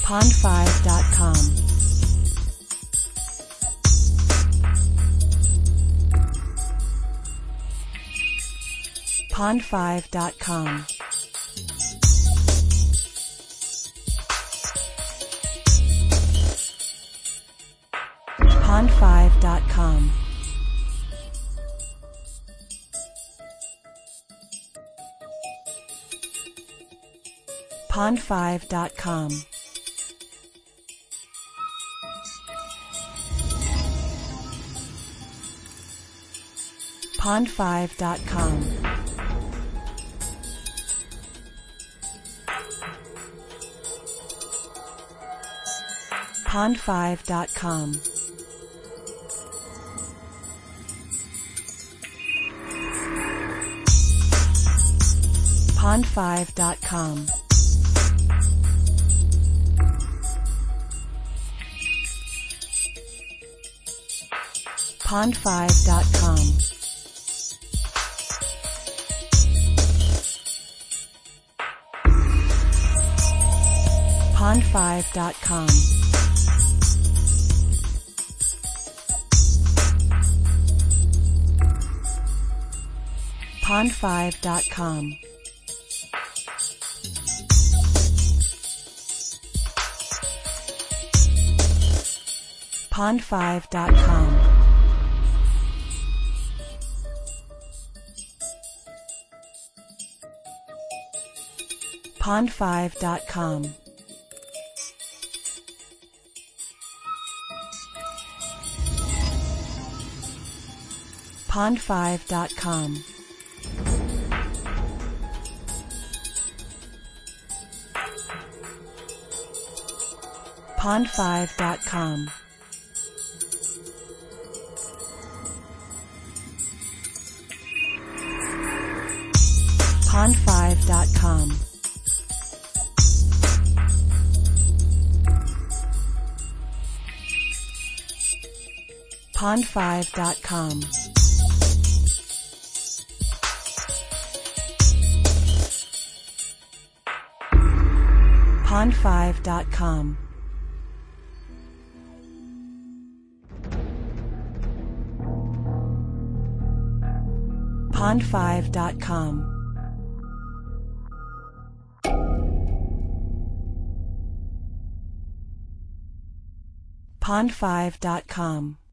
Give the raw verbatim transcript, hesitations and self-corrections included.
pond five dot com. pond five dot com. pond five dot com. pond five dot com. pond five dot com. pond five dot com. pond five dot com. pond five dot com. pond five dot com. pond five dot com. pond five dot com. pond five dot com. pond five dot com. pond five dot com. pond five dot com. pond five dot com. pond five dot com. pond five dot com. pond five dot com.